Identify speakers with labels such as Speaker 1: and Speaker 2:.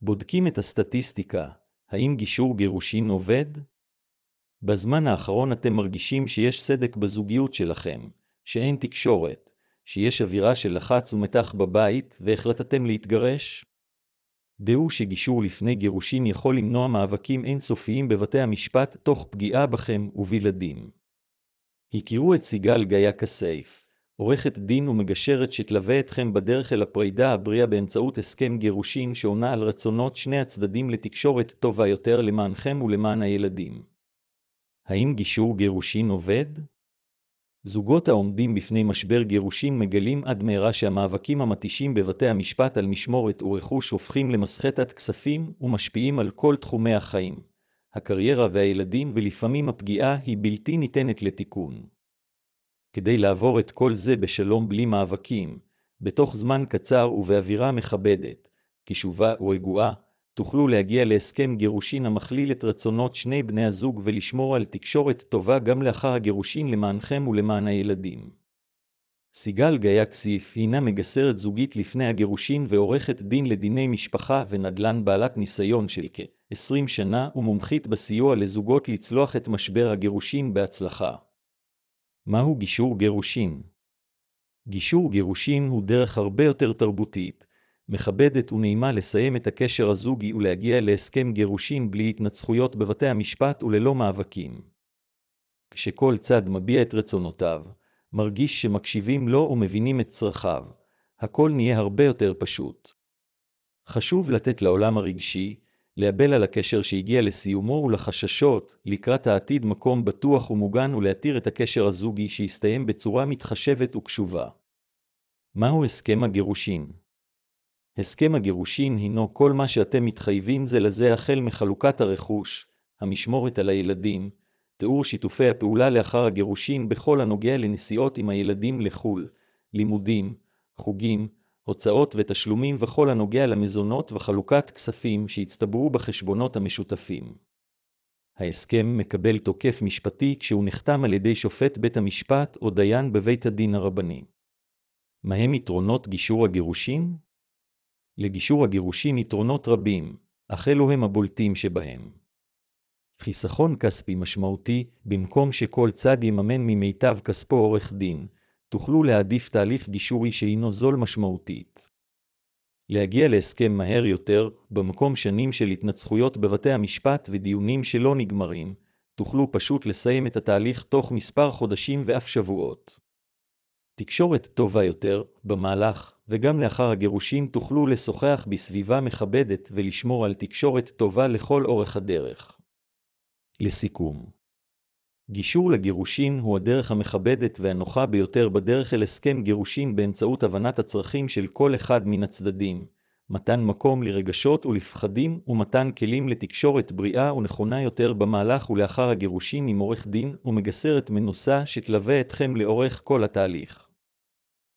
Speaker 1: בודקים את הסטטיסטיקה. האם גישור גירושין עובד? בזמן האחרון אתם מרגישים שיש סדק בזוגיות שלכם, שאין תקשורת, שיש אווירה של לחץ ומתח בבית והחלטתם להתגרש? דעו שגישור לפני גירושין יכול למנוע מאבקים אינסופיים בבתי המשפט תוך פגיעה בכם ובילדים. הכירו את סיגל גאיה כסייף, עורכת דין ומגשרת שתלווה אתכם בדרך אל הפרידה הבריאה באמצעות הסכם גירושין שעונה על רצונות שני הצדדים לתקשורת טובה יותר למענכם ולמען הילדים. האם גישור גירושין עובד? זוגות העומדים בפני משבר גירושין מגלים עד מהרה שהמאבקים המתישים בבתי המשפט על משמורת ורכוש הופכים למסחטת כספים ומשפיעים על כל תחומי החיים, הקריירה והילדים, ולפעמים הפגיעה היא בלתי ניתנת לתיקון. כדי לעבור את כל זה בשלום בלי מאבקים, בתוך זמן קצר ובאווירה מכבדת, קשובה ורגועה, תוכלו להגיע להסכם גירושין המכליל את רצונות שני בני הזוג ולשמור על תקשורת טובה גם לאחר הגירושין למענכם ולמען הילדים. סיגל גאיה כסייף הינה מגשרת זוגית לפני הגירושין ועורכת דין לדיני משפחה ונדל"ן בעלת ניסיון של כ-20 שנה ומומחית בסיוע לזוגות לצלוח את משבר הגירושין בהצלחה. מהו גישור גירושין? גישור גירושין הוא דרך הרבה יותר תרבותית, מכבדת ונעימה לסיים את הקשר הזוגי ולהגיע להסכם גירושין בלי התנצחויות בבתי המשפט וללא מאבקים. כשכל צד מביע את רצונותיו, מרגיש שמקשיבים לו ומבינים את צרכיו, הכל נהיה הרבה יותר פשוט. חשוב לתת לעולם הרגשי, להבל על הקשר שהגיע לסיומו ולחששות, לקראת העתיד מקום בטוח ומוגן ולהתיר את הקשר הזוגי שיסתיים בצורה מתחשבת וקשובה. מהו הסכם הגירושין? הסכם הגירושין הינו כל מה שאתם מתחייבים זה לזה החל מחלוקת הרכוש, המשמורת על הילדים, תיאור שיתופי הפעולה לאחר הגירושין בכל הנוגע לנסיעות עם הילדים לחול, לימודים, חוגים, הוצאות ותשלומים וכל הנוגע למזונות וחלוקת כספים שהצטברו בחשבונות המשותפים. ההסכם מקבל תוקף משפטי כשהוא נחתם על ידי שופט בית המשפט או דיין בבית הדין הרבני. מהם יתרונות גישור הגירושין? לגישור הגירושין יתרונות רבים, אך אלו הם הבולטים שבהם. חיסכון כספי משמעותי, במקום שכל צד יממן ממיטב כספו עורך דין, תוכלו להעדיף תהליך גישורי שהינו זול משמעותית. להגיע להסכם מהר יותר, במקום שנים של התנצחויות בבתי המשפט ודיונים שלא נגמרים, תוכלו פשוט לסיים את התהליך תוך מספר חודשים ואף שבועות. תקשורת טובה יותר, במהלך וגם לאחר הגירושין תוכלו לשוחח בסביבה מכבדת ולשמור על תקשורת טובה לכל אורך הדרך. לסיכום, גישור לגירושין הוא הדרך המכבדת והנוחה ביותר בדרך אל הסכם גירושין באמצעות הבנת הצרכים של כל אחד מן הצדדים, מתן מקום לרגשות ולפחדים ומתן כלים לתקשורת בריאה ונכונה יותר במהלך ולאחר הגירושין עם עורך דין ומגשרת מנוסה שתלווה אתכם לאורך כל התהליך.